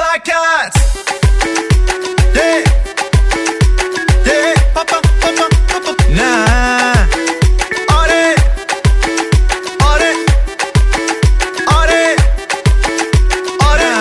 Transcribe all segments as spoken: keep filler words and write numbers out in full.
Backcats. Yeah. Yeah. Papa, papa, papa. Nah. آره. آره. آره. آره.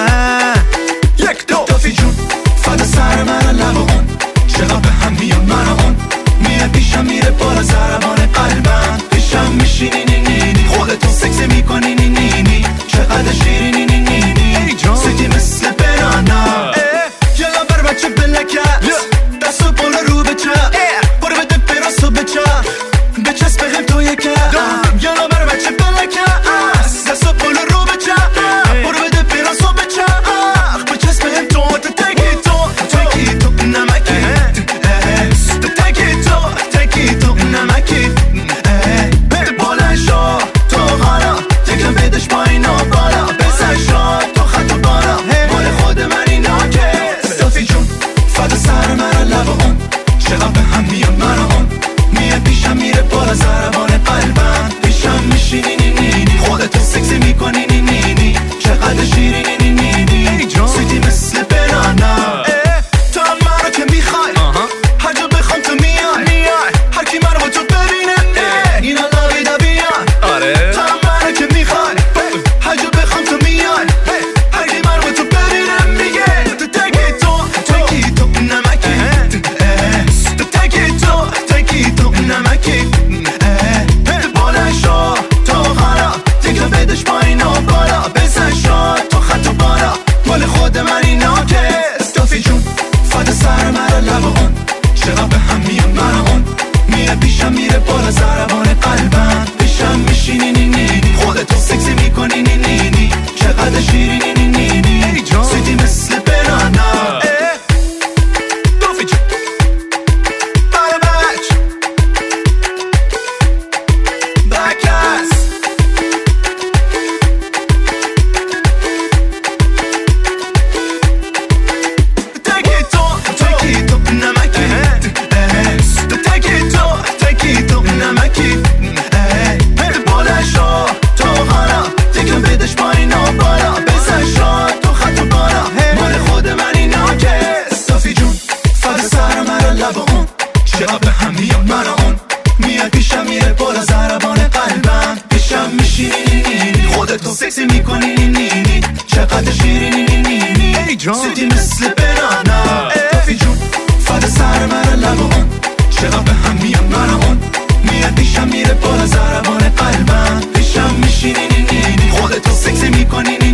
یک دو دافی جون فدا سر من لب اون چقدر به هم میاد من اون میاد پیشم میره بالا ضربان قلبم پیشم میشینی نی نی نی خودتو سکسی میکنی نی نی نی چقدر شیرینی نی نی نی سیدی مثل برانا یلا بر بچه بلکت دستو بالا رو بچه برو بده براسو بچه بچسب هم تو یکم یلا بر بچه بلکت دستو بالا رو بچه برو بده براسو بچه بچسب هم تو تکی تو تکی تو نمکی تکی تو تکی تو نمکی بده بالا شو تو حالا تکم بدش پایین و بالا بزن شو تو خط و بالا مال خود من اینا که صافی جون فدا سر من لب اون چقدر به هم میاد من اون میاد پیشم میره بالا ضربان قلبم پیشم میشینی نی نی نی خودتو سکسی میکنی نی نی نی چقدر شیرینی نی نی نی سیدی مثل برانا تو هم منو که میخوای هر جا بخوام تو میای هر کی منو با تو ببینه اینا لاوی دا بیان تو هم منو که میخوای هر جا بخوام تو میای هر کی منو با تو ببینه میگه تو تکی تو تکی تو نمکی تو تکی تو تکی تو نمکی بالا شو تو حالا تکم بدش پایین و بالا بزن شو تو خط و بالا مال خود من اینا که استافی جون فدا سر من لب اون چقدر به هم میاد من اون میاد پیشم میره بالا ضربان قلبم پیشم میشینی نی نی نی خودتو سکسی میکنی نی نی نی چقدر شیرینی نی نی نی سیدی مثل برانا استافی جون بره بچ بکس تکی تو تکی تو نمکی تو تکی تو تکی تو نمکی بده بالا شو تو حالا تکم بدش پایین و بالا بزن شو تو خط و بالا مال خود من اینا که استافی جون فدا سر من لب اون چقدر به هم میاد من اون میاد پیشم میره بالا ضربان قلبم پیشم میشینی نی نی نی خودتو سکسی میکنی نی نی نی چقدر شیرینی نی نی نی سیدی مثل برانا استافی جون فدا سر من لب اون چقدر به هم میاد من اون میاد پیشم میره بالا ضربان قلبم پیشم میشینی نی نی نی خودتو سکسی میکنی نی